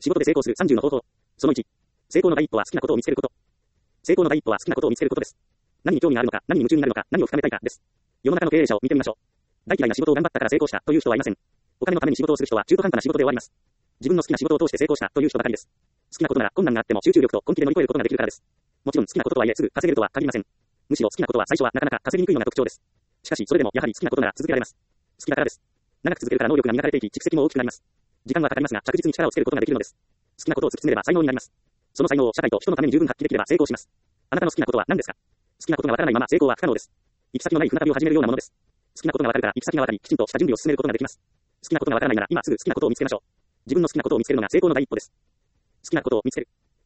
仕事で成功する30の方法。その1。成功の第一歩は好きなことを見つけること。成功の第一歩は好きなことを見つけることです。何に興味があるのか、何に夢中になるのか、何を深めたいかです。世の中の経営者を見てみましょう。大嫌いな仕事を頑張ったから成功したという人はいません。お金のために仕事をする人は中途半端な仕事で終わります。自分の好きな仕事を通して成功したという人ばかりです。好きなことなら困難があっても集中力と根気で乗り越えることができるからです。もちろん好きなこととはいえすぐ稼げるとは限りません。むしろ好きなことは最初はなかなか稼ぎにくいのが特徴です。しかしそれでもやはり好きなことなら続けられます。好きだからです。長く続けるから能力が磨かれていき、蓄積も大きくなります。時間はかかりますが着実に力をつけることができるのです。好きなことを突き詰めれば才能になります。その才能を社会と人のために十分発揮できれば成功します。あなたの好きなことは何ですか？好きなことがわからないまま成功は不可能です。行き先のない船旅を始めるようなものです。好きなことがわかるから行き先がわかり、きちんとした準備を進めることができます。好きなことがわからないなら今すぐ好きなことを見つけましょう。自分の好きなことを見つけるのが成功の第一歩です。好きなことを見つける。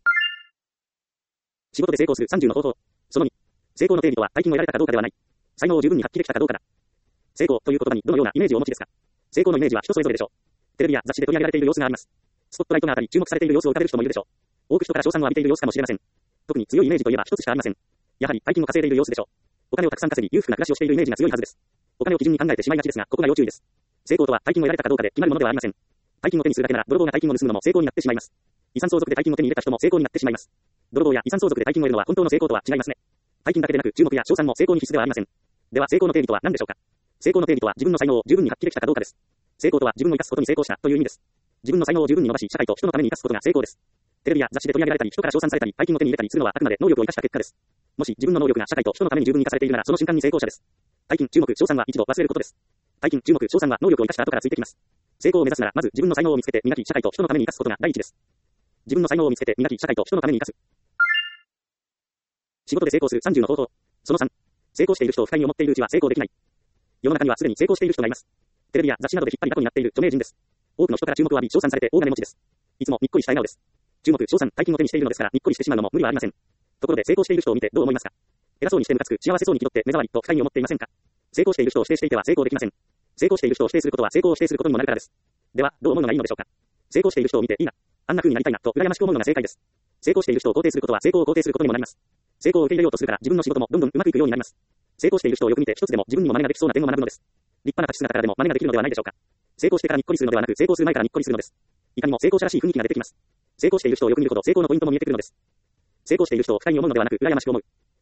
仕事で成功する30の方法。その2。成功の定義とは大金を得られたかどうかではない。才能を十分に発揮できたかどうかだ。成功という言葉にどのようなイメージをお持ちですか？成功のイメージは人それぞれでしょう。テレビや雑誌で取り上げられている様子があります。スポットライトが当たり注目されている様子を浮かべる人もいるでしょう。多く人から称賛を浴びている様子かもしれません。特に強いイメージといえば一つしかありません。やはり大金を稼いでいる様子でしょう。お金をたくさん稼ぎ、裕福な暮らしをしているイメージが強いはずです。お金を基準に考えてしまいがちですが、ここが要注意です。成功とは大金を得られたかどうかで決まるものではありません。大金を手にするだけなら泥棒が大金を盗むのも成功になってしまいます。遺産相続で大金を手に入れた人も成功になってしまいます。泥棒や遺産相続で大金を得るのは本当の成功とは違いますね。大金だけでなく注目や賞賛も成功に必須ではありません。では成功の定義とは何でしょうか？成功の定義とは自分の才能を十分に発揮できたかどうかです。成功とは自分の生かすことに成功したという意味です。自分の才能を十分に伸ばし、社会と人のために生かすことが成功です。テレビや雑誌で取り上げられたり、人から称賛されたり、大金を手に入れたりするのはあくまで能力を生かした結果です。もし自分の能力が社会と人のために十分に生かされているなら、その瞬間に成功者です。大金、注目、賞賛は一度忘れることです。大金、注目、賞賛は能力を生かした後からついてきます。成功を目指すなら、まず自分の才能を見つけて磨き、社会と人のために生かすことが第一です。自分の才能を見つけて磨き、社会と人のために生かす。仕事で成功する30の方法。その3。成功している人を不快に思っているうちは成功できない。世の中にはすでに成功している人がいます。テレビや雑誌などで引っ張りだこになっている著名人です。多くの人から注目を浴び、称賛されて大金持ちです。いつもにっこりした笑顔です。注目、称賛、大金を手にしているのですから、にっこりしてしまうのも無理はありません。ところで成功している人を見てどう思いますか？偉そうにしてムカつく、幸せそうに気取って目障りと不快に思っていませんか？成功している人を否定していては成功できません。成功している人を否定することは成功を否定することにもなるからです。では、どう思うのがいいのでしょうか？成功している人を見ていいな、あんな風になりたいなと羨ましく思うのが正解です。成功している人を肯定することは成功を肯定することにもなります。成功を受け入れようとするから自分の仕事もどんどんうまくいくようになります。成功している人をよく見て一つでも自分にも真似ができそうな点を学ぶのです。立派な立ち姿からでも真似ができるのではないでしょうか。成功してからにっこりするのではなく、成功する前からにっこりするのです。いかにも成功者らしい雰囲気が出てきます。成功している人をよく見るほど成功のポイントも見えてくるのです。成功している人を不快に思うのではなく、羨ましく思う。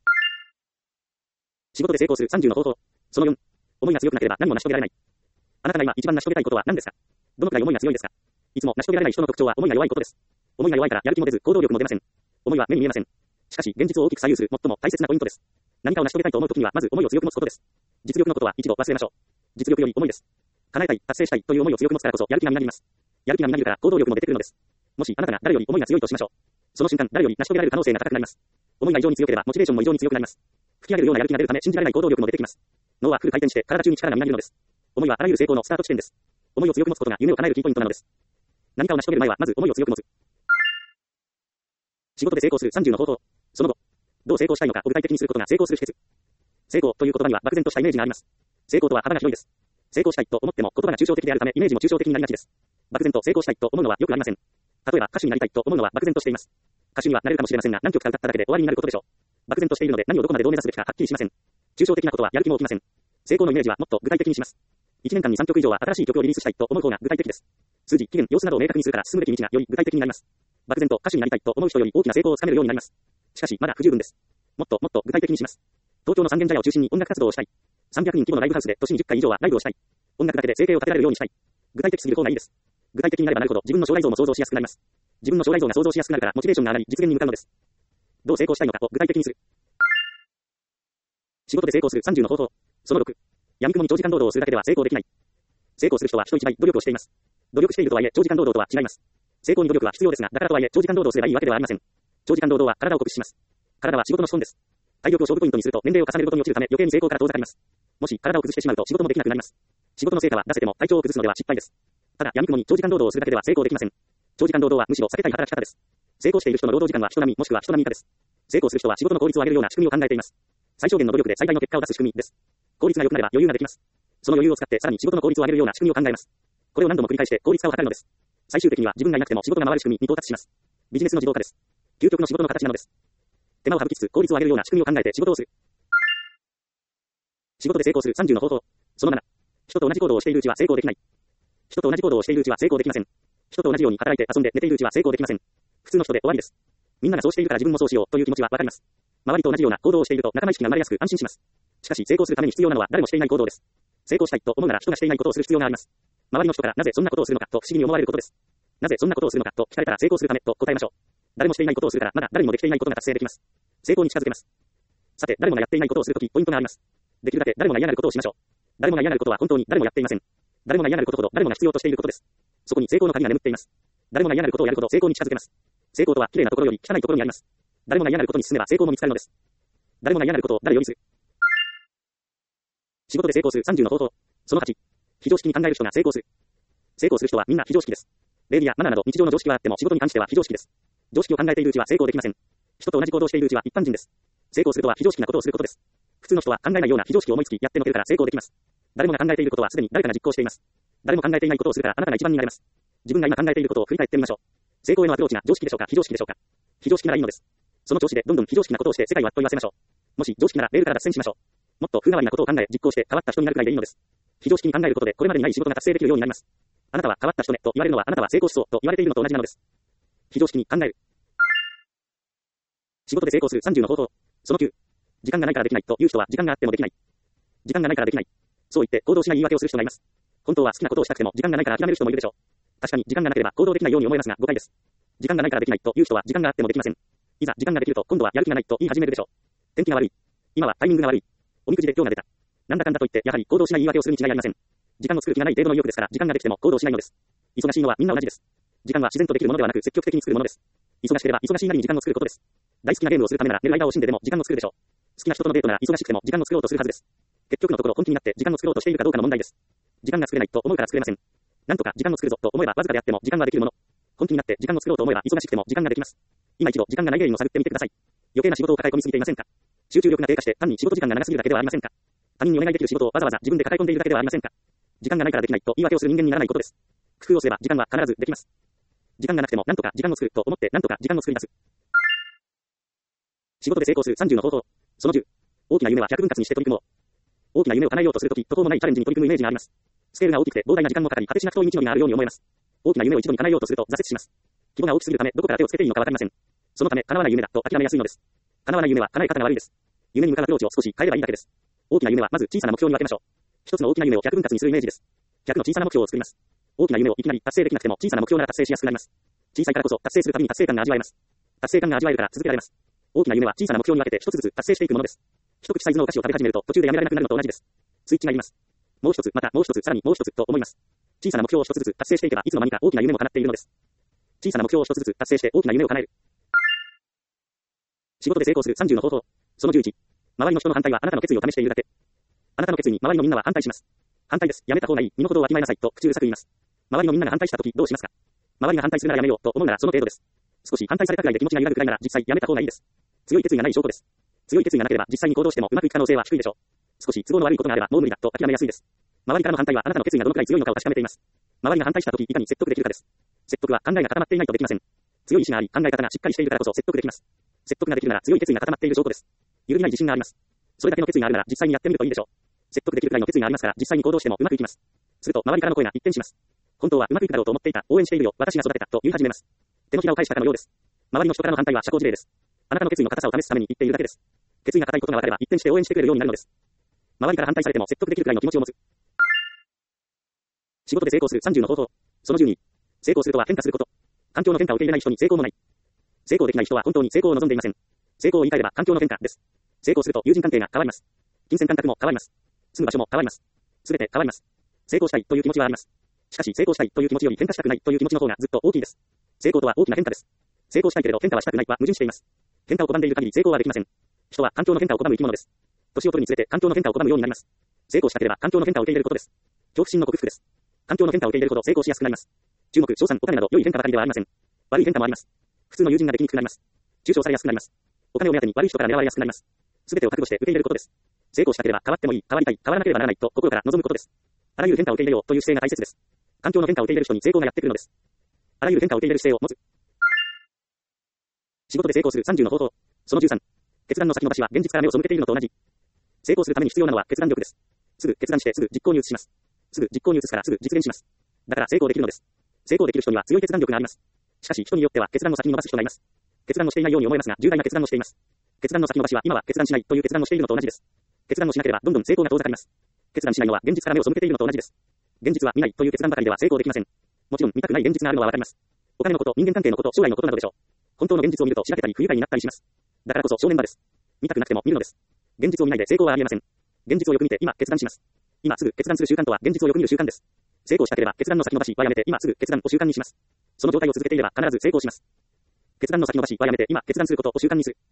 仕事で成功する30の方法。その4。思いが強くなければ何も成し遂げられない。あなたが今一番成し遂げたいことは何ですか？どのくらい思いが強いですか？いつも成し遂げられない人の特徴は思いが弱いことです。思いが弱いからやる気も出ず行動力も出ません。思いは目に見えません。しかし現実を大きく左右する最も大切なポイントです。何かを成し遂げたいと思うときにはまず思いを強く持つことです。実力のことは一度忘れましょう。実力より思いです。叶えたい、達成したいという思いを強く持つからこそやる気がみなぎります。やる気がみなぎるから行動力も出てくるのです。もしあなたが誰より思いが強いとしましょう。その瞬間誰より成し遂げられる可能性が高くなります。思いが異常に強ければモチベーションも異常に強くなります。吹き上げるようなやる気が出るため信じられない行動力も出てきます。脳はフル回転して体中に力がみなぎるのです。思いはあらゆる成功のスタート地点です。思いを強く持つことが夢を叶えるキーポイントなのです。何かを成し遂げる前はまず思いを強く持つ。仕事で成功する30の方法。その後、どう成功したいのかを具体的にすることが成功する秘訣。成功という言葉には漠然としたイメージがあります。成功とは幅が広いです。成功したいと思っても言葉が抽象的であるためイメージも抽象的になりがちです。漠然と成功したいと思うのはよくありません。例えば歌手になりたいと思うのは漠然としています。歌手にはなれるかもしれませんが何曲か歌っただけで終わりになることでしょう。漠然としているので何をどこまでどう目指すべきかはっきりしません。抽象的なことはやる気も起きません。成功のイメージはもっと具体的にします。1年間に3曲以上は新しい曲をリリースしたいと思う方が具体的です。数字、期限、様子などを明確にするから進むべき道がより具体的になります。漠然と歌手になりたいと思う人より大きな成功をつかめるようになります。しかしまだ不十分です。もっと具体的にします。東京の三軒茶屋を中心に音楽活動をしたい。300人規模のライブハウスで年に10回以上はライブをしたい。音楽だけで生計を立てられるようにしたい。具体的すぎる方がいいです。具体的になればなるほど自分の将来像も想像しやすくなります。自分の将来像が想像しやすくなるからモチベーションが上がり実現に向かうのです。どう成功したいのかを具体的にする。仕事で成功する30の方法。その6。闇雲に長時間労働をするだけでは成功できない。成功する人は人一倍努力をしています。努力しているとはいえ長時間労働とは違います。成功に努力は必要ですが、だからとはいえ長時間労働すればいいわけではありません。長時間労働は体を酷使します。体は仕事の資本です。体力を勝負ポイントにすると年齢を重ねることに落ちるため余計に成功から遠ざかります。もし体を崩してしまうと仕事もできなくなります。仕事の成果は出せても体調を崩すのでは失敗です。ただ闇雲に長時間労働をするだけでは成功できません。長時間労働はむしろ避けたい働き方です。成功している人の労働時間は人並みもしくは人並み以下です。成功する人は仕事の効率を上げるような仕組みを考えています。最小限の努力で最大の結果を出す仕組みです。効率が良くなれば余裕ができます。その余裕を使ってさらに仕事の効率を上げるような仕組みを考えます。これを何度も繰り返して効率化を図るのです。最終的には自分がいなくても仕事が回る仕組みに到達します。ビジネスの自動化です。究極の仕事の形なのです。手間を省きつつ効率を上げるような仕組みを考えて仕事をする。仕事で成功する30の方法。その7。人と同じ行動をしているうちは成功できない。人と同じ行動をしているうちは成功できません。 人と同じように働いて遊んで寝ているうちは成功できません。普通の人で終わりです。みんながそうしているから自分もそうしようという気持ちはわかります。周りと同じような行動をしていると仲間意識が生まれやすく安心します。しかし成功するために必要なのは誰もしていない行動です。成功したいと思うなら人がしていないことをする必要があります。周りの人からなぜそんなことをするのかと不思議に思われることです。なぜそんなことをするのかと聞かれたら成功するためと答えましょう。誰もしていないことをするからまだ誰にもできていないことが達成できます。成功に近づけます。さて、誰もがやっていないことをするときポイントがあります。できるだけ誰もが嫌がることをしましょう。誰もが嫌がることは本当に誰もやっていません。誰もが嫌がることほど誰もが必要としていることです。そこに成功の鍵が眠っています。誰もが嫌がることをやるほど成功に近づけます。成功とは綺麗なところより汚いところにあります。誰もが嫌がることに進めば成功も見つかるのです。誰もが嫌がることを誰よりする。仕事で成功する30の方法。その8。非常識に考える人が成功する。成功する人はみんな非常識です。礼儀やマナーなど日常の常識はあっても仕事に関しては非常識です。常識を考えているうちは成功できません。人と同じ行動をしているうちは一般人です。成功するとは非常識なことをすることです。普通の人は考えないような非常識を思いつきやってのけるから成功できます。誰もが考えていることはすでに誰かが実行しています。誰も考えていないことをするからあなたが一番になれます。自分が今考えていることを振り返ってみましょう。成功へのアプローチが常識でしょうか非常識でしょうか。非常識ならいいのです。その調子でどんどん非常識なことをして世界はと言わせましょう。もし常識ならレールから脱線しましょう。もっと風変わりなことを考え実行して変わった人になるくらいでいいのです。非常識に考えることでこれまでにない仕事が達成できるようになります。あなたは変わった人ねと言われるのはあなたは成功しそうと言われているのと同じなのです。非常識に考える。仕事で成功する30の方法。その9。時間がないからできないという人は時間があってもできない。時間がないからできない。そう言って行動しない言い訳をする人がいます。本当は好きなことをしたくても時間がないから諦める人もいるでしょう。確かに時間がなければ行動できないように思えますが誤解です。時間がないからできないという人は時間があってもできません。いざ時間ができると今度はやる気がないと言い始めるでしょう。天気が悪い。今はタイミングが悪い。おみくじで今日が出た。なんだかんだと言ってやはり行動しない言い訳をするに違いありません。時間を作る気がない程度の意欲ですから時間ができても行動しないのです。忙しいのはみんな同じです。時間は自然とできるものではなく積極的に作るものです。忙しければ忙しいなりに時間を作ることです。大好きなゲームをするためなら寝る間を惜しんででも時間を作るでしょう。好きな人とのデートなら忙しくても時間を作ろうとするはずです。結局のところ本気になって時間を作ろうとしているかどうかの問題です。時間が作れないと思うから作れません。なんとか時間を作るぞと思えばわずかであっても時間はできるもの。本気になって時間を作ろうと思えば忙しくても時間ができます。今一度時間がない原因を探ってみてください。余計な仕事を抱え込みすぎていませんか。集中力が低下して単に仕事時間が長すぎるだけではありませんか。他人にお願いできる仕事をわざわざ自分で抱え込んでいるだけではありませんか。時間がないからできないと言い訳をする人間にならないことです。工夫をすれば時間は必ずできます。時間がなくてもなんとか時間を作ると思ってなんとか時間を作り出す。仕事で成功する30の方法。その10。大きな夢は100分割にして取り組もう。大きな夢を叶えようとするとき途方もないチャレンジに取り組むイメージがあります。スケールが大きくて膨大な時間もかかり果てしなく遠い道のりがあるように思えます。大きな夢を一度に叶えようとすると挫折します。規模が大きすぎるためどこから手をつけていいのかわかりません。そのため叶わない夢だと諦めやすいのです。叶わない夢は叶え方が悪いです。夢に向かうアプローチを少し変えればいいだけです。大きな夢はまず小さな目標に分けましょう。一つの大きな夢を100分割にするイメージです。100の小さな目標を作ります。大きな夢をいきなり達成できなくても小さな目標なら達成しやすくなります。小さいからこそ達成するたびに達成感が味わえます。達成感が味わえるから続けられます。大きな夢は小さな目標に分けて一つずつ達成していくものです。一口サイズのお菓子を食べ始めると途中でやめられなくなるのと同じです。スイッチがいります。もう一つ、またもう一つ、さらにもう一つと思います。小さな目標を一つずつ達成していけばいつの間にか大きな夢も叶っているのです。小さな目標を一つずつ達成して大きな夢を叶える。仕事で成功する30の方法。その11。周りの人の反対はあなたの決意を試しているだけ。あなたの決意に周りのみんなは反対します。反対です。やめた方がいい。身の程をわきまえなさいと口うるさく言います。周りのみんなが反対したときどうしますか。周りが反対するならやめようと思うならその程度です。少し反対されたくらいで気持ちが揺らぐくらいなら実際やめた方がいいです。強い決意がない証拠です。強い決意がなければ実際に行動してもうまくいく可能性は低いでしょう。少し都合の悪いことがあればもう無理だと諦めやすいです。周りからの反対はあなたの決意がどのくらい強いのかを確かめています。周りが反対したときいかに説得できるかです。説得は考えが固まっていないとできません。強い意志があり考え方がしっかりしているからこそ説得できます。説得ができるなら強い決意が固まっている証拠です。揺るぎない自信があります。それだけの決意があるなら実際にやってみるといいでしょう。説得できるくらいの決意がありますから実際に行動してもうまくいきます。すると周りからの声が一転します。本当はうまくいくだろうと思っていた。応援しているよ。私が育てたと言い始めます。手のひらを返したかのようです。周りの人からの反対は社交辞令です。あなたの決意の固さを試すために言っているだけです。決意が固いことが分かれば一転して応援してくれるようになるのです。周りから反対されても説得できるくらいの気持ちを持つ。仕事で成功する30の方法。その12。成功するとは変化すること。環境の変化を受け入れない人に成功もない。成功できない人は本当に成功を望んでいません。成功を言い換えれば環境の変化です。成功すると友人関係が変わります。金銭感覚も変わります。住む場所も変わります。すべて変わります。成功したいという気持ちはあります。しかし成功したいという気持ちより変化したくないという気持ちの方がずっと大きいです。成功とは大きな変化です。成功したいけれど変化はしたくないは矛盾しています。変化を拒んでいる限り成功はできません。人は環境の変化を拒む生き物です。年を取るにつれて環境の変化を拒むようになります。成功したければ環境の変化を受け入れることです。恐怖心の克服です。環境の変化を受け入れるほど成功しやすくなります。注目、賞賛、お金など良い変化ばかりではありません。悪い変化もあります。普通の友人ができにくくなります。中傷されやすくなります。お金を目当てに悪い人から狙われやすくなります。すべてを覚悟して受け入れることです。成功したければ変わってもいい、変わりたい、変わらなければならないと心から望むことです。あらゆる変化を受け入れようという姿勢が大切です。環境の変化を受け入れる人に成功がやってくるのです。あらゆる変化を受け入れる姿勢を持つ。仕事で成功する30の方法。その13。決断の先延ばしは現実から目を背けているのと同じ。成功するために必要なのは決断力です。すぐ決断してすぐ実行に移します。すぐ実行に移すからすぐ実現します。だから成功できるのです。 成功できる人には強い決断力があります。しかし人によっては決断の先に伸ばす人がいます。決断をしていないように思えますが、重大な決断をしています。決断の先延ばしは今は決断しないという決断をしているのと同じです。決断をしなければどんどん成功が遠ざかります。決断しないのは現実から目を背けているのと同じです。現実は見ないという決断ばかりでは成功できません。もちろん見たくない現実があるのはわかります。お金のこと、人間関係のこと、将来のことなどでしょう。本当の現実を見るとしらけたり不愉快になったりします。だからこそ正念場です。見たくなくても見るのです。現実を見ないで成功はありえません。現実をよく見て今決断します。今すぐ決断する習慣とは現実をよく見る習慣です。成功したければ決断の先延ばしはやめて今すぐ決断を習慣にします。その状態を続けていれば必ず成功します。決断の先延ばしはやめて今決断することを習慣にする。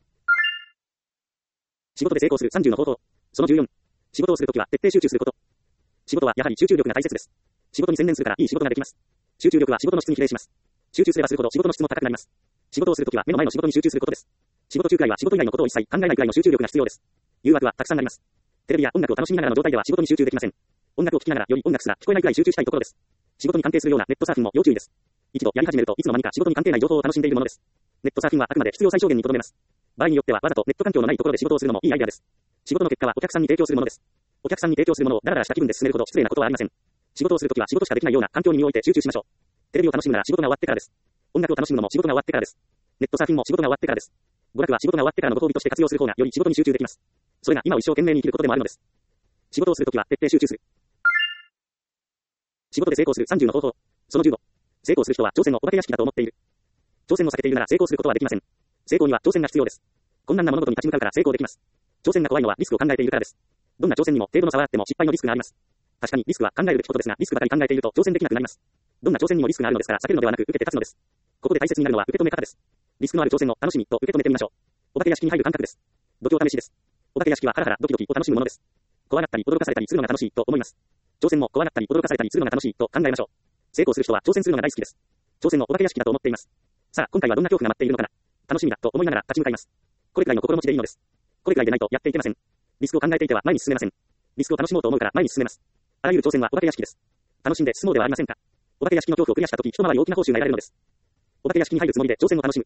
仕事で成功する30の方法。その14。仕事をするときは徹底集中すること。仕事はやはり集中力が大切です。仕事に専念するからいい仕事ができます。集中力は仕事の質に比例します。集中すればするほど仕事の質も高くなります。仕事をするときは目の前の仕事に集中することです。仕事中くらいは仕事以外のことを一切考えないくらいの集中力が必要です。誘惑はたくさんあります。テレビや音楽を楽しみながらの状態では仕事に集中できません。音楽を聴きながらより音楽すら聞こえないくらい集中したいところです。仕事に関係するようなネットサーフィンも要注意です。一度やり始めるといつの間にか仕事に関係ない情報を楽しんでいるものです。ネットサーフィンはあくまで必要最小限にとどめます。場合によってはわざとネット環境のないところで仕事をするのもいいアイデアです。仕事の結果はお客さんに提供するものです。お客さんに提供するものをダラダラした気分で進めるほど失礼なことはありません。仕事をするときは仕事しかできないような環境に身を置いて集中しましょう。テレビを楽しむなら仕事が終わってからです。音楽を楽しむのも仕事が終わってからです。ネットサーフィンも仕事が終わってからです。娯楽は仕事が終わってからのご褒美として活用する方がより仕事に集中できます。それが今を一生懸命に生きることでもあるのです。仕事をするときは徹底集中する。仕事で成功する30の方法。その15。成功する人は挑戦のお化け屋敷だと思っている。挑戦を避けているなら成功することはできません。成功には挑戦が必要です。困難な物事に立ち向かうから成功できます。挑戦が怖いのはリスクを考えているからです。どんな挑戦にも程度の差はあっても失敗のリスクがあります。確かにリスクは考えるべきことですが、リスクばかり考えていると挑戦できなくなります。どんな挑戦にもリスクがあるのですから避けるのではなく受けて立つのです。ここで大切になるのは受け止め方です。リスクのある挑戦を楽しみと受け止めてみましょう。お化け屋敷に入る感覚です。度胸試しです。お化け屋敷はハラハラドキドキを楽しむものです。怖がったり驚かされたりするのが楽しいと思います。挑戦も怖がったり驚かされたりするのが楽しいと考えましょう。成功する人は挑戦するのが大好きです。挑戦のお化け屋敷だと思っています。さあ、今回はどんな恐怖が待っているのかな。楽しみだと思いながら立ち向かいます。これくらいの心持ちでいいのです。これくらいでないとやっていけません。リスクを考えていては前に進めません。リスクを楽しもうと思うから前に進めます。あらゆる挑戦はお化け屋敷です。楽しんで進もうではありませんか。お化け屋敷の恐怖をクリアしたとき、一回り大きな報酬が得られるのです。お化け屋敷に入るつもりで挑戦を楽しむ。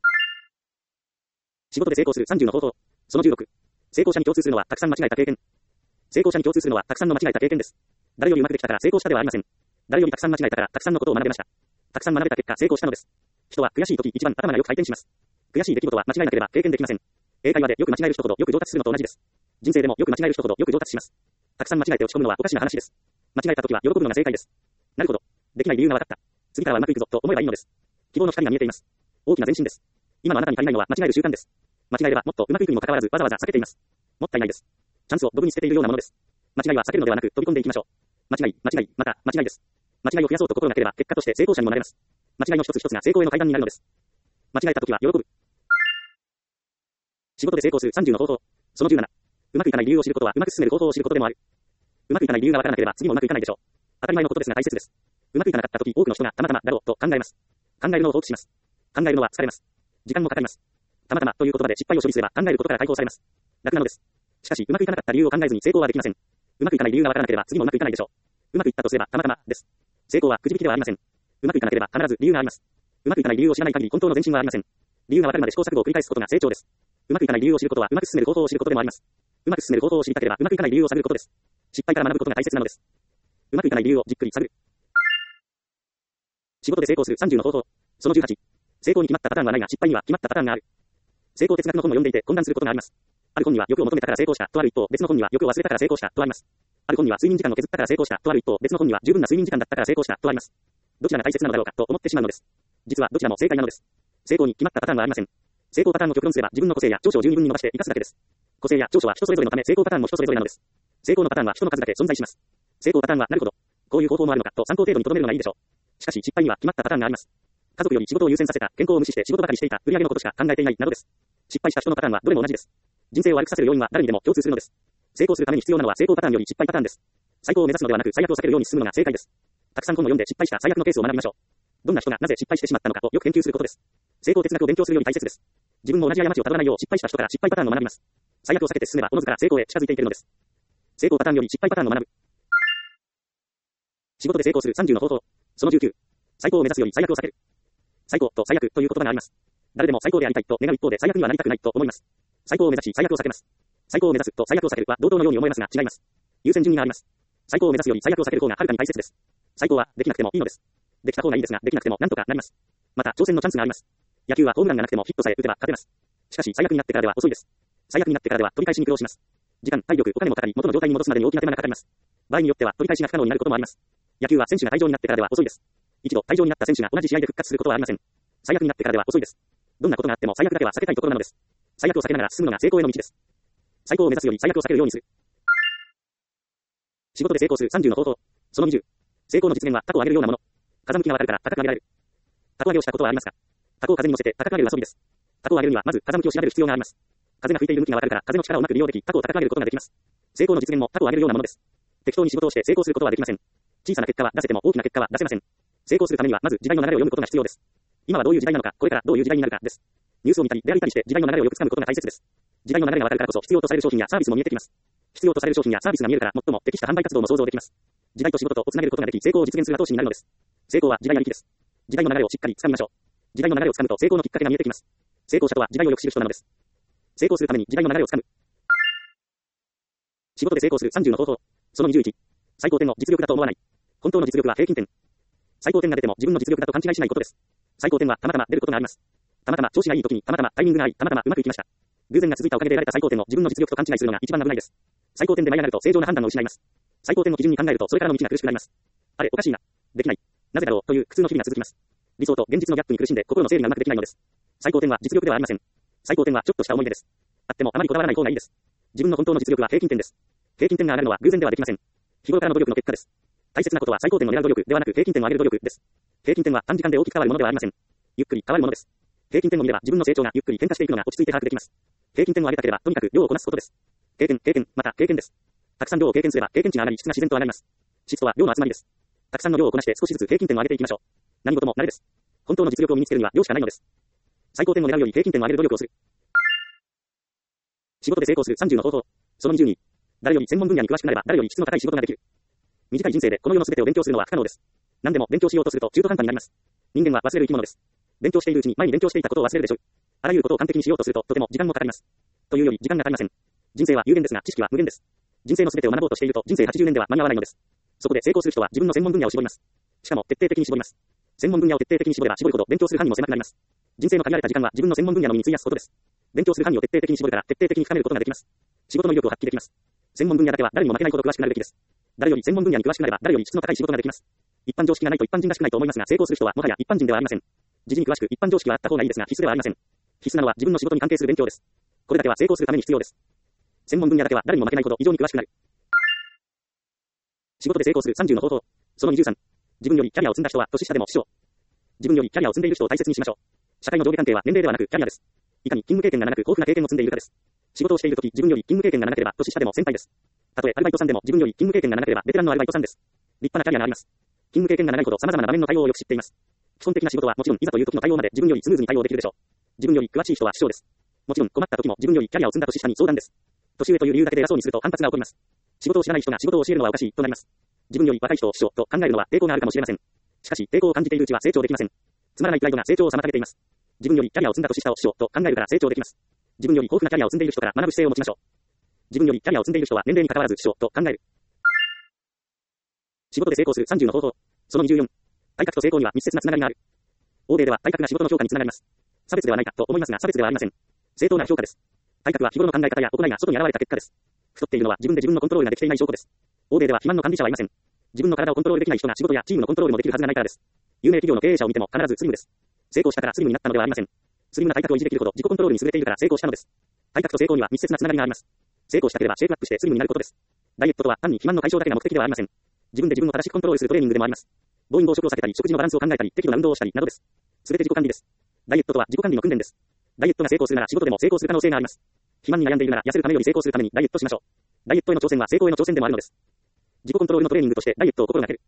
仕事で成功する30の方法。その16。成功者に共通するのはたくさん間違えた経験。成功者に共通するのはたくさんの間違えた経験です。誰よりうまくできたから成功したではありません。誰よりたくさん間違えたからたくさんのことを学べました。たくさん学べた結果成功したのです。人は悔しいとき一番頭がよく回転します。悔しい出来事は間違いなければ経験できません。英会話でよく間違える人ほどよく上達するのと同じです。人生でもよく間違える人ほどよく上達します。たくさん間違えて落ち込むのはおかしな話です。間違えたときは喜ぶのが正解です。なるほど。できない理由が分かった。次からはうまくいくぞと思えばいいのです。希望の光が見えています。大きな前進です。今のあなたに足りないのは間違える習慣です。間違えればもっとうまくいくにもかかわらずわざわざ避けています。もったいないです。チャンスをドブに捨てているようなものです。間違いは避けるのではなく飛び込んでいきましょう。間違い、また間違いです。間違いを増やそうと心がければ結果として成功者にもなれます。間違いの一つ一つが成功への階段になるのです。間違えたときは喜ぶ。仕事で成功する30の方法。その17。うまくいかない理由を知ることはうまく進める方法を知ることでもある。うまくいかない理由がわからなければ次もうまくいかないでしょう。当たり前のことですが大切です。うまくいかなかったとき多くの人がたまたまだろうと考えます。考えるのを放棄します。考えるのは疲れます。時間もかかります。たまたまという言葉で失敗を処理すれば考えることから解放されます。楽なのです。しかしうまくいかなかった理由を考えずに成功はできません。うまくいかない理由がわからなければ次もうまくいかないでしょう。うまくいったとすればたまたまです。成功はくじ引きではありません。うまくいかなければ必ず理由があります。うまくいかない理由を知らない限り本当の前進はありません。理由がわかるまで試行錯誤を繰り返すことが成長です。うまくいかない理由を知ることはうまく進める方法を知ることでもあります。うまく進める方法を知りたければうまくいかない理由を探ることです。失敗から学ぶことが大切なのです。うまくいかない理由をじっくり探る。仕事で成功する30の方法。その18。成功に決まったパターンはないが失敗には決まったパターンがある。成功哲学の本を読んでいて混乱することがあります。ある本には欲を求めたから成功したとある一方、別の本には欲を忘れたから成功したとあります。ある本には睡眠時間を削ったから成功したとある一方、別の本には十分な睡眠時間だったから成功したとあります。どちらが大切なのだろうかと思ってしまうのです。実はどちらも正解なのです。成功に決まったパターンはありません。成功パターンを極論すれば自分の個性や長所を十二分に伸ばして生かすだけです。個性や長所は人それぞれのため成功パターンも人それぞれなのです。成功のパターンは人の数だけ存在します。成功パターンはなるほど。こういう方法もあるのかと参考程度に留めるのがいいでしょう。しかし失敗には決まったパターンがあります。家族より仕事を優先させた、健康を無視して仕事ばかりしていた、売上のことしか考えていないなどです。失敗した人のパターンはどれも同じです。人生を悪くさせる要因は誰にでも共通するのです。成功するために必要なのは成功パターンより失敗パターンです。最高を目指すのではなく最悪を避けるように進むのが正解です。たくさん本を読んで失敗した最悪のケースを学びましょう。どんな人がなぜ失敗してしまったのかをよく研究することです。成功哲学を勉強するより大切です。自分も同じ過ちをたどらないよう失敗した人から失敗パターンを学びます。最悪を避けて進めばおのずから成功へ近づいていけるのです。成功パターンより失敗パターンを学ぶ。仕事で成功する30の方法。その19。最高を目指すより最悪を避ける。最高と最悪という言葉があります。誰でも最高でありたいと願う一方で最悪にはなりたくないと思います。最高を目指し最悪を避けます。最高を目指すと最悪を避けるは同等のように思えますが違います。優先順位があります。最高を目指すより最悪を避ける方がはるかに大切です。最高はできなくてもいいのです。 できた方がいいですが、できなくてもなんとかなります。また、挑戦のチャンスがあります。野球はホームランがなくてもヒットさえ打てば勝てます。しかし、最悪になってからでは遅いです。最悪になってからでは取り返しに苦労します。時間、体力、お金もかかり、元の状態に戻すまでに大きな手間がかかります。場合によっては取り返しが不可能になることもあります。野球は選手が退場になってからでは遅いです。一度退場になった選手が同じ試合で復活することはありません。最悪になってからでは遅いです。どんなことがあっても最悪だけは避けたいところなのです。最悪を避けながら進むのが成功への道です。最高を目指すより最悪を避けるようにする。仕事で成功する30の方法。その20。成功の実現はタコを上げるようなもの。風向きがわかるから高く上げられる。タコ上げをしたことはありますか？タコを風に乗せて高く上げる遊びです。タコを上げるにはまず風向きを調べる必要があります。風が吹いている向きがわかるから風の力をうまく利用でき、タコを高く上げることができます。成功の実現もタコを上げるようなものです。適当に仕事をして成功することはできません。小さな結果は出せても大きな結果は出せません。成功するためにはまず時代の流れを読むことが必要です。今はどういう時代なのか、これからどういう時代になるかです。ニュースを見たり、出歩いたりして時代の流れをよく掴むことが大切です。時代の流れがわかるからこそ必要とされる商品やサービスも見えてきます。必要とされる商品やサービスが見えるから最も適した販売活動も想像できます。時代と仕事とをつなげることができ、成功を実現する後押しになるのです。成功は時代ありきです。時代の流れをしっかり掴みましょう。時代の流れを掴むと成功のきっかけが見えてきます。成功者とは時代をよく知る人なのです。成功するために時代の流れを掴む。仕事で成功する30の方法。その21。最高点を実力だと思わない。本当の実力は平均点。最高点が出ても自分の実力だと勘違いしないことです。最高点はたまたま出ることがあります。たまたま調子がいい時にたまたまタイミングが合い、たまたまうまくいきました。偶然が続いたおかげで得られた最高点を自分の実力と勘違いするのが一番危ないです。最高点で舞い上がると正常な判断を失います。最高点の基準に考えるとそれからの道が苦しくなります。あれ、おかしいな。できない。なぜだろうという苦痛の日々が続きます。理想と現実のギャップに苦しんで心の整理がうまくできないのです。最高点は実力ではありません。最高点はちょっとした思い出です。あってもあまりこだわらない方がいいです。自分の本当の実力は平均点です。平均点が上がるのは偶然ではできません。日頃からの努力の結果です。大切なことは最高点を狙う努力ではなく平均点を上げる努力です。平均点は短時間で大きく変わるものではありません。ゆっくり変わるものです。平均点を見れば自分の成長がゆっくり変化していくのが落ち着いて把握できます。平均点を上げたければとにかく量をこなすことです。経験、また経験です。たくさん量を経験すれば経験値が上がり質が自然と上がります。質とは量の集まりです。たくさんの量をこなして少しずつ平均点を上げていきましょう。何事も慣れです。本当の実力を身につけるには量しかないのです。最高点を狙うより平均点を上げる努力をする。仕事で成功する30の方法。その22。誰より専門分野に詳しくなれば誰より質の高い仕事ができる。短い人生でこの世の全てを勉強するのは不可能です。何でも勉強しようとすると中途半端になります。人間は忘れる生き物です。勉強しているうちに前に勉強していたことを忘れるでしょう。あらゆることを完璧にしようとするととても時間もかかります。というより時間がかかりません。人生は有限ですが知識は無限です。人生の全てを学ぼうとしていると人生80年では間に合わないのです。そこで成功する人は自分の専門分野を絞ります。しかも徹底的に絞ります。専門分野を徹底的に絞れば絞るほど勉強する範囲も狭くなります。人生の限られた時間は自分の専門分野のみに費やすことです。勉強する範囲を徹底的に絞るから徹底的に深めることができます。仕事の威力を発揮できます。専門分野だけは誰にも負けないほど詳しくなるべきです。誰より専門分野に詳しくなれば誰より質の高い仕事ができます。一般常識がないと一般人らしくないと思いますが成功する人はもはや一般人ではありません。時事に詳しく一般常識はあった方がいいですが必須ではありません。必須なのは自分の仕事に関係する勉強です。これだけは成功するために必要です。専門分野だけは誰にも負けないほど異常に詳しくなる。仕事で成功する30の方法。その23。自分よりキャリアを積んだ人は年下でも師匠。自分よりキャリアを積んでいる人を大切にしましょう。社会の上下関係は年齢ではなくキャリアです。いかに勤務経験が長く豊富な経験を積んでいるかです。仕事をしているとき自分より勤務経験が長ければ年下でも先輩です。たとえアルバイトさんでも自分より勤務経験が長ければベテランのアルバイトさんです。立派なキャリアがあります。勤務経験が長いほど様々な場面の対応をよく知っています。基本的な仕事はもちろんいざという時の対応まで自分よりスムーズに対応できるでしょう。自分より詳しい人は師匠です。もちろん困った時も自分よりキャリアを積んだ年下に相談です。年上という理由だけで偉そうにすると反発が起こります。仕事を知らない人が仕事を教えるのはおかしいとなります。自分より若い人を師匠と考えるのは抵抗があるかもしれません。しかし抵抗を感じているうちは成長できません。つまらないプライドが成長を妨げています。自分よりキャリアを積んだ年下を師匠と考えるから成長できます。自分より豊富なキャリアを積んでいる人から学ぶ姿勢を持ちましょう。自分よりキャリアを積んでいる人は年齢に関わらず師匠と考える。仕事で成功する30の方法。その24。体格と成功には密接なつながりがある。欧米では体格が仕事の評価につながります。差別ではないかと思いますが差別ではありません。正当な評価です。体格は日頃の考え方や行いが外に現れた結果です。太っているのは自分で自分のコントロールができていない証拠です。欧米では肥満の管理者はいません。自分の体をコントロールできない人が仕事やチームのコントロールもできるはずがないからです。有名企業の経営者を見ても必ずスリムです。成功したからスリムになったのではありません。スリムな体格を維持できるほど自己コントロールに優れているから成功したのです。体格と成功には密接なつながりがあります。成功したければシェイプアップしてスリムになることです。ダイエットとは単に肥満の解消だけが目的ではありません。自分で自分を正しくコントロールするトレーニングでもあります。暴飲暴食を避けたり食事のバランスを考えたり適度な運動をしたりなどです。すべて自己管理です。ダイエットとは自己管理の訓練です。ダイエットが成功するなら仕事でも成功する可能性があります。肥満に悩んでいるなら痩せるためより成功するためにダイエットしましょう。ダイエットへの挑戦は成功への挑戦でもあるのです。自己コントロールのトレーニングとしてダイエットを心がける。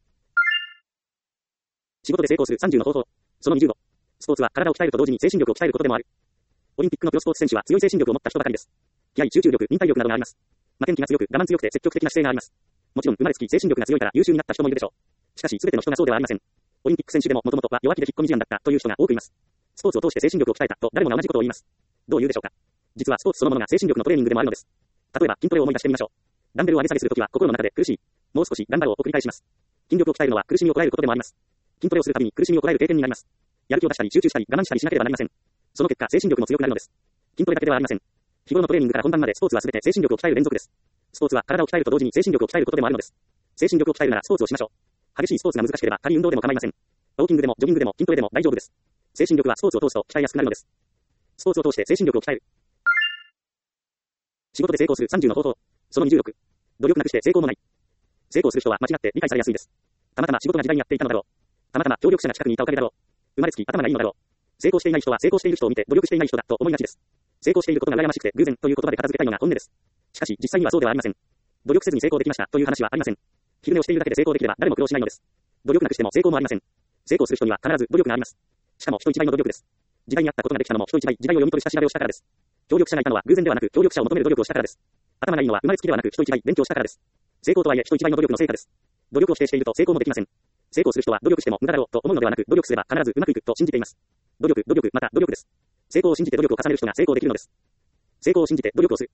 仕事で成功する30の方法。その25。スポーツは体を鍛えると同時に精神力を鍛えることでもある。オリンピックのプロスポーツ選手は強い精神力を持った人ばかりです。気合、集中力、忍耐力などがあります。負けん気が強く、我慢強くて積極的な姿勢があります。もちろん生まれつき精神力が強いから優秀になった人もいるでしょう。しかし全ての人がそうではありません。オリンピック選手でも元々は弱気で引っ込み思案だったという人が多くいます。スポーツを通して精神力を鍛えたと誰もが同じことを言います。どう言うでしょうか。実はスポーツそのものが精神力のトレーニングでもあるのです。例えば筋トレを思い出してみましょう。ダンベルを上げ下げするときは心の中で苦しい。もう少し頑張ろうを繰り返します。筋力を鍛えるのは苦しみをこらえることでもあります。 筋トレをするたびに苦しみをこらえる経験になります。やる気を出したり集中したり我慢したりしなければなりません。その結果、精神力も強くなるのです。筋トレだけではありません。日頃のトレーニングから本番までスポーツはすべて精神力を鍛える連続です。スポーツは体を鍛えると同時に精神力を鍛えることでもあるのです。精神力を鍛えるならスポーツをしましょう。激しいスポーツが難しければ軽い運動でも構いません。ウォーキングでもジョギングでも筋トレでも大丈夫です。精神力はスポーツを通すと鍛えやすくなるのです。スポーツを通して精神力を鍛える。仕事で成功する30の方法。その26。努力なくして成功もない。成功する人は間違って理解されやすいです。たまたま仕事が時代にやっていたのだろう。たまたま協力者が近くにいたおかげだろう。生まれつき頭がいいのだろう。成功していない人は成功している人を見て努力していない人だと思いがちです。成功していることが羨ましくて偶然という言葉で片付けたいのが本音です。しかし実際にはそうではありません。努力せずに成功できましたという話はありません。昼寝をしているだけで成功できれば誰も苦労しないのです。努力なくしても成功もありません。成功する人には必ず努力があります。しかも人一倍の努力です。時代に合ったことができたのも人一倍時代を読み取る下調べをしたからです。協力者がいたのは偶然ではなく協力者を求める努力をしたからです。頭がいいのは生まれつきではなく人一倍勉強したからです。成功とはいえ人一倍の努力の成果です。努力を否定していると成功もできません。成功する人は努力しても無駄だろうと思うのではなく努力すれば必ずうまくいくと信じています。努力、また努力です。成功を信じて努力を重ねる人が成功できるのです。成功を信じて努力をする。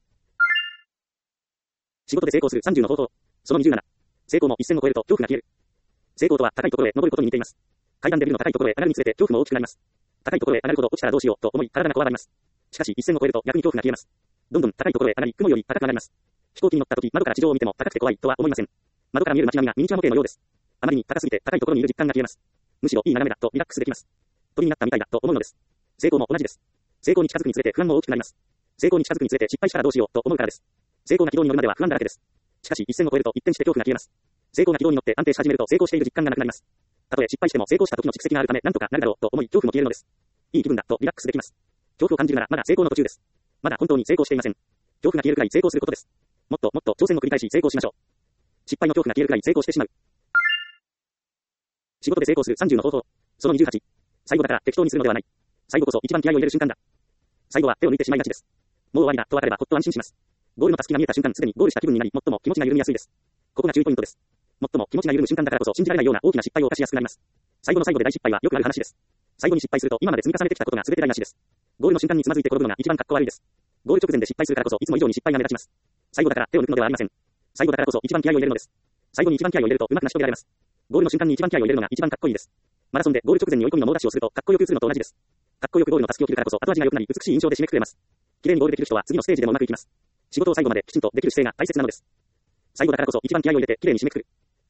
仕事で成功する30の方法。その27。成功も一線を越えると恐怖が消える。成功とは高いところへ登ることに似ています。階段レベルの高いところへ上がるにつれて恐怖も大きくなります。高いところへ上がるほど落ちたらどうしようと思い体がこわばります。しかし一線を越えると逆に恐怖が消えます。どんどん高いところへ上がり雲より高くなります。飛行機に乗った時窓から地上を見ても高くて怖いとは思いません。窓から見える街並みがミニチュア模型のようです。あまりに高すぎて高いところにいる実感が消えます。むしろいい眺めだとリラックスできます。鳥になったみたいだと思うのです。成功も同じです。成功に近づくにつれて不安も大きくなります。成功に近づくにつれて失敗したらどうしようと思うからです。成功が軌道に乗るまでは不安だらけです。しかし一線を越えると一転して恐怖が消えます。成功が軌道に乗って安定し始めると成功している実感がなくなります。たとえ失敗しても成功した時の蓄積があるため何とかなるだろうと思い恐怖も消えるのです。いい気分だとリラックスできます。恐怖を感じるならまだ成功の途中です。まだ本当に成功していません。恐怖が消えるくらい成功することです。もっともっと挑戦を繰り返し成功しましょう。失敗の恐怖が消えるくらい成功してしまう。仕事で成功する30の方法。その28。最後だから適当にするのではない。最後こそ一番気合を入れる瞬間だ。最後は手を抜いてしまいがちです。もう終わりだと分かればほっと安心します。ゴールの襷が見えた瞬間すでにゴールした気分になり最も気持ちが緩みやすいです。ここが注意ポイントです。最も気持ちが緩む瞬間だからこそ信じられないような大きな失敗を犯しやすくなります。最後の最後で大失敗はよくある話です。最後に失敗すると今まで積み重ねてきたことが全て台無しです。ゴールの瞬間につまずいて転ぶのが一番かっこ悪いです。ゴール直前で失敗するからこそいつも以上に失敗が目立ちます。最後だから手を抜くのではありません。最後だからこそ一番気合を入れるのです。最後に一番気合を入れるとうまく成し遂げられます。ゴールの瞬間に一番気合を入れるのが一番かっこいいです。マラソンでゴール直前に追い込みの猛ダッシュをするとかっこよく映るのと同じです。かっこよくゴールの襷を切るからこそ後味が良くなり美しい印象で締めくくれます。綺麗にゴールできる人は次のステージでもうまくいきます。仕事を最後まできちんとできる姿勢が大切なのです。最後だからこそ一番気合を入れて綺麗に締めくくる。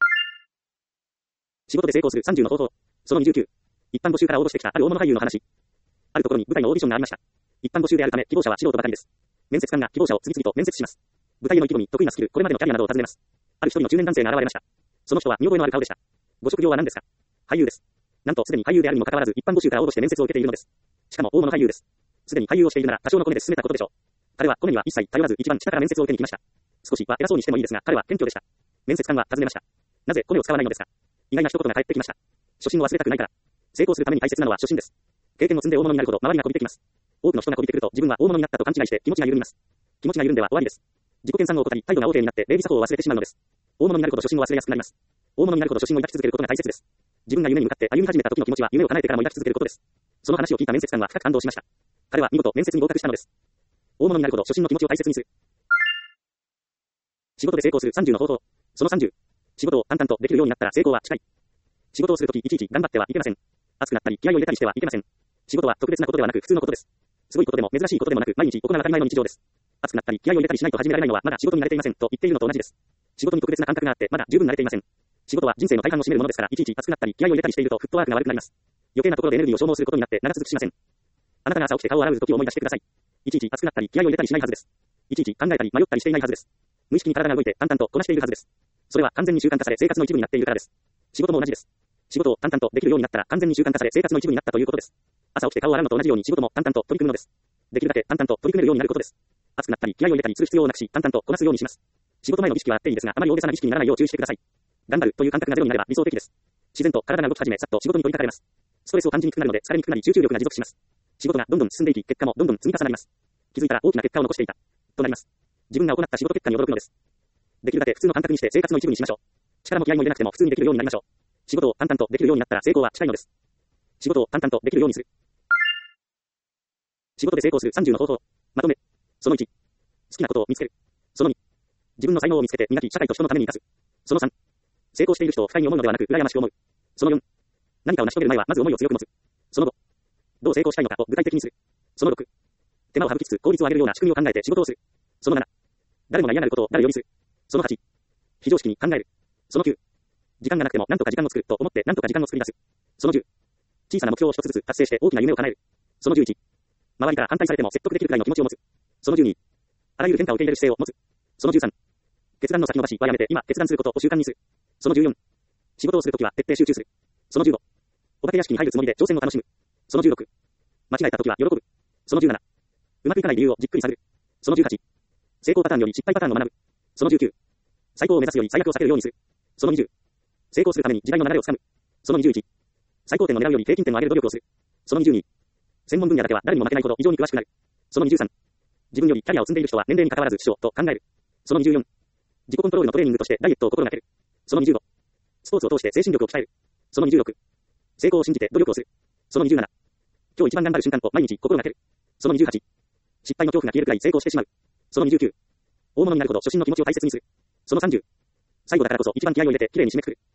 仕事で成功する30の方法。その29。一般募集から応募してきたある大物俳優の話。あるところに舞台のオーディションがありました。一般募集であるため希望者は素人ばかりです。面接官が希望者を次々と面接します。舞台の意気込み、得意なスキル、これまでのキャリアなどを尋ねます。ある一人の中年男性が現れました。その人は見覚えのある顔でした。ご職業は何ですか？俳優です。なんとすでに俳優であるにもかかわらず一般募集から応募して面接を受けているのです。しかも大物俳優です。すでに俳優をしているなら多少のコネで進めたことでしょう。彼はコネには一切頼らず一番下から面接を受けに来ました。少しは偉そうにしてもいいですが彼は謙虚でした。面接官は尋ねました。なぜコネを使わないのですか？意外な一言が返ってきました。初心を忘れたくないから。成功するために大切なのは初心です。経験を積んで大物になるほど周りがこびてきます。多くの人がこびてくると自分は大物になったと勘違いして気持ちが緩みます。気持ちが緩んでは終わりです。自己研鑽を怠り態度が OK になって礼儀作法を忘れてしまうのです。大物になるほど初心を忘れやすくなります。大物になるほど初心を抱き続けることが大切です。自分が夢に向かって歩み始めた時の気持ちは夢を叶えてからも抱き続けることです。その話を聞いた面接官は深く感動しました。彼は見事面接に合格したのです。大物になるほど初心の気持ちを大切にする。仕事で成功する30の方法。その30。仕事を淡々とできるようになったら成功は近い。仕事をするときいちいち頑張ってはいけません。熱くなったり気合を入れたりしてはいけません。仕事は特別なことではなく普通のことです。すごいことでも珍しいことでもなく毎日行う当たり前の日常です。熱くなったり気合を入れたりしないと始められないのはまだ仕事に慣れていませんと言っているのと同じです。仕事に特別な感覚があってまだ十分慣れていません。仕事は人生の大半を占めるものですからいちいち熱くなったり気合を入れたりしているとフットワークが悪くなります。余計なところでエネルギーを消耗することになって長続きしません。あなたが朝起きて顔を洗う時を思い出してください。いちいち熱くなったり気合を入れたりしないはずです。いちいち考えたり迷ったりしていないはずです。無意識に体が動いて淡々とこなしているはずです。それは完全に習慣化され生活の一部になっているからです。仕事も同じです。仕事を淡々とできるようになったら完全に習慣化され生活の一部になったということです。朝起きて顔を洗うのと同じように仕事も淡々と取り組むのです。できるだけ淡々と取り組めるようになることです。熱くなったり気合を入れたりする必要をなくし淡々とこなすようにします。仕事前の儀式はあっていいですがあまり大げさな儀式にならないよう注意してください。頑張るという感覚がゼロになれば理想的です。自然と体が動き始めさっと仕事に取り掛かれます。ストレスを感じにくくなるので疲れにくくなり集中力が持続します。仕事がどんどん進んでいき結果もどんどん積み重なります。気づいたら大きな結果を残していたとなります。自分が行った仕事結果に驚くのです。できるだけ普通の感覚にして生活の一部にしましょう。力も気合も入れなくても普通にできるようになりましょう。仕事を淡々とできるようになったら成功は近いのです。仕事を淡々とできるようにする。仕事で成功する30の方法。まとめ。その1。好きなことを見つける。その2。自分の才能を見つけて磨き社会と人のために生かす。その3。成功している人を不快に思うのではなく羨ましく思う。その4。 何かを成し遂げる前はまず思いを強く持つ。その後、どう成功したいのかを具体的にする。その6、手間を省きつつ効率を上げるような仕組みを考えて仕事をする。その7、誰もが嫌がることを誰よりする。その8、非常識に考える。その9、時間がなくても何とか時間を作ると思って何とか時間を作り出す。その10、小さな目標を一つずつ達成して大きな夢を叶える。その11、周りから反対されても説得できるくらいの気持ちを持つ。その12、あらゆる変化を受け入れる姿勢を持つ。その13、決断の先延ばしはやめて今決断することを習慣にする。その14、仕事をするときは徹底集中する。その15、お化け屋敷に入るつもりで挑戦を楽しむ。その16、間違えたときは喜ぶ。その17、うまくいかない理由をじっくり探る。その18、成功パターンより失敗パターンを学ぶ。その19、最高を目指すより最悪を避けるようにする。その20、成功するために時代の流れをつかむ。その21、最高点を狙うより平均点を上げる努力をする。その22、専門分野だけは誰にも負けないほど非常に詳しくなる。その23、自分よりキャリアを積んでいる人は年齢に関わらず師匠と考える。その24、自己コントロールのトレーニングとしてダイエットを心がける。その25、スポーツを通して精神力を鍛える。その26、成功を信じて努力をする。その27、今日一番頑張る瞬間を毎日心がける。その28、失敗の恐怖が消えるくらい成功してしまう。その29、大物になるほど初心の気持ちを大切にする。その30、最後だからこそ一番気合を入れて綺麗に締めくくる。